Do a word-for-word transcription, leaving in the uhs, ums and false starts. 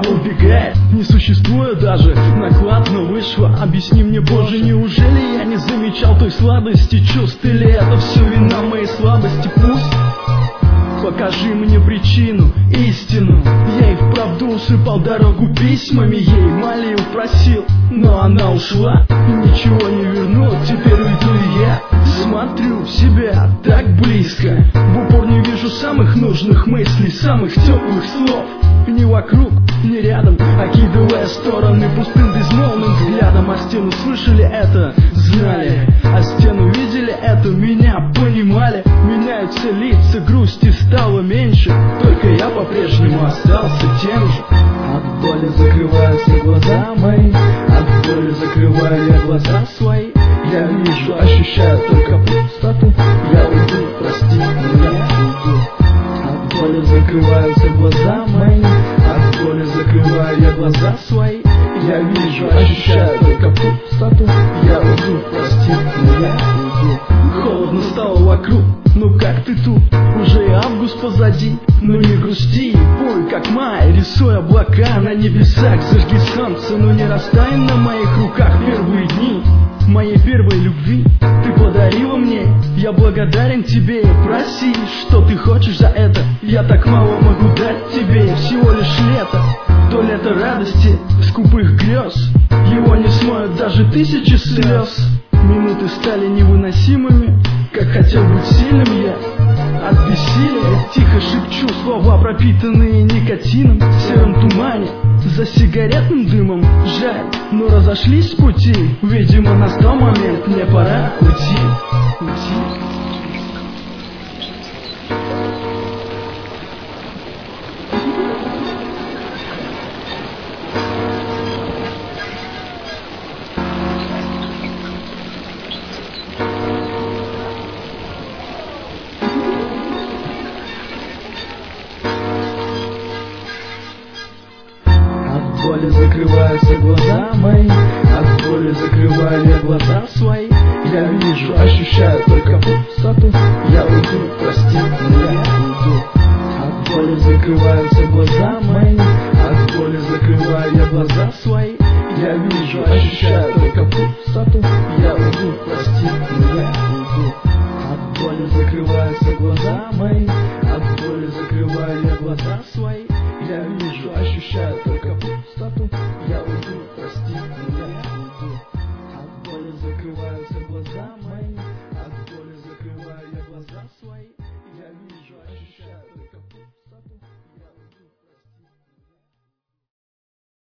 убегает, не существуя даже. Накладно вышло, объясни мне, Боже, неужели я не замечал той сладости чувств? Или это все вина моей слабости? Пусть покажи мне причину, истину. Я и вправду усыпал дорогу письмами, ей молил, просил, но она ушла и ничего не вернул. Теперь уйду и я смотрю себя так близко, в упор не вижу самых нужных мыслей, самых теплых слов. Ни вокруг, ни рядом, окидывая стороны пустым безмолвным взглядом. А стену слышали это, знали, а стену видели это, меня понимали. Меняются лица, грусти стало меньше, только я по-прежнему остался тем же. От боли закрываю все глаза мои, от боли закрываю я глаза свои. Я вижу, ощущаю только пустоту. Я уйду, прости, но я уйду. От боли закрываю все глаза мои, от боли закрываю я глаза свои. Я вижу, ощущаю только пустоту. Я уйду, прости, но я уйду. Холодно стало вокруг, ну как ты тут? Уже и август позади, ну не грусти. Пой, как май, рисуй облака на небесах. Зажги солнце, но не растай на моих руках. Первые дни моей первой любви ты подарила мне, я благодарен тебе. Проси, что ты хочешь за это, я так мало могу дать тебе. Всего лишь лето, то лето радости, скупых грез. Его не смоют даже тысячи слез. Минуты стали невыносимыми, как хотел быть сильным я. От бессилия тихо шепчу слова, пропитанные никотином. В сером тумане, за сигаретным дымом. Жаль, но разошлись пути. Видимо, настал момент, мне пора уйти, уйти. От боли закрываю все глаза мои, от боли закрываю я глаза свои. Я вижу, ощущаю только пустоту. Я уйду, прости, но я уйду. От боли закрываю все глаза мои, от боли закрываю я глаза свои. Я вижу, ощущаю только пустоту. Я уйду, прости, но я уйду. От боли закрываю все глаза мои, от боли закрываю я глаза свои. Я вижу, ощущаю только пустоту. Я уйду, прости, но я уйду. От боли закрываю все глаза мои, от боли закрываю я глаза свои. Я вижу, ощущаю только пустоту.